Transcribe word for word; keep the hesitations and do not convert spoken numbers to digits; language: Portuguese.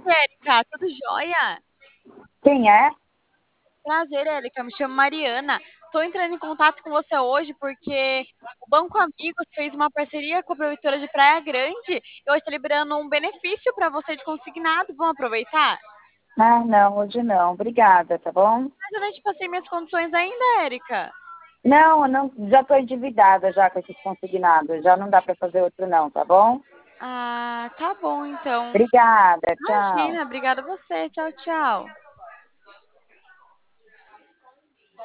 Érica, tudo jóia? Quem é? Prazer, Érica. Me chamo Mariana. Estou entrando em contato com você hoje porque o Banco Amigos fez uma parceria com a Prefeitura de Praia Grande e hoje está liberando um benefício para você de consignado. Vamos aproveitar? Ah, não, hoje não. Obrigada, tá bom? Mas eu não te passei minhas condições ainda, Érica. Não, eu não, já estou endividada já com esses consignados. Já não dá para fazer outro não, tá bom? Ah, tá bom então. Obrigada, tchau. Imagina, obrigada a você. Tchau, tchau.